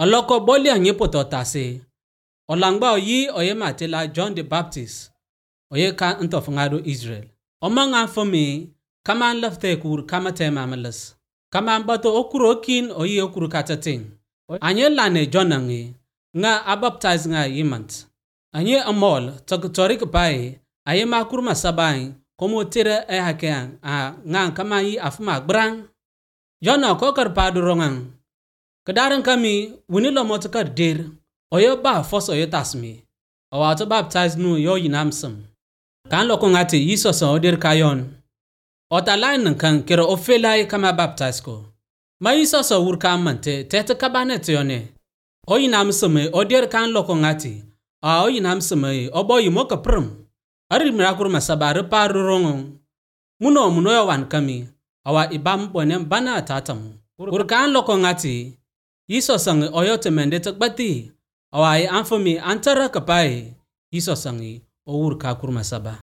Oloko boli anye pototase. Olangba oyi oye matela John the Baptist. Oye ka ntofngado Israel. Omanga fomi kaman lafte kur kamate mamalas. Kaman bato okuro kin oyi okuro katating. Anye lane John angi nga abaptize nga yimant. Anye amol torik pai aye makur masabai komo tira hakean nga kama yi afma brang. John kokar padurongang. Kedaran kami winilo motakar dir oyo ba fos oyo tasmi. Owato baptize nu yo yinamsam. Kan loko ngati yisos odir kayon. Otalain kan kero ofelai kama baptize ko. Ma yisos wurka mante tete kabanet yone. Oyinamsame odir kan loko ngati. Oyinamsame oboyi moka prum. Ari mirakur masabare parurongong. Muno yawan kami. Awa ibam ponem bana tatamu. Urkan loko ngati. Yisosang oyote mendete bati. Awa anfomi antara kapai. Yisosang o urka kurmasaba.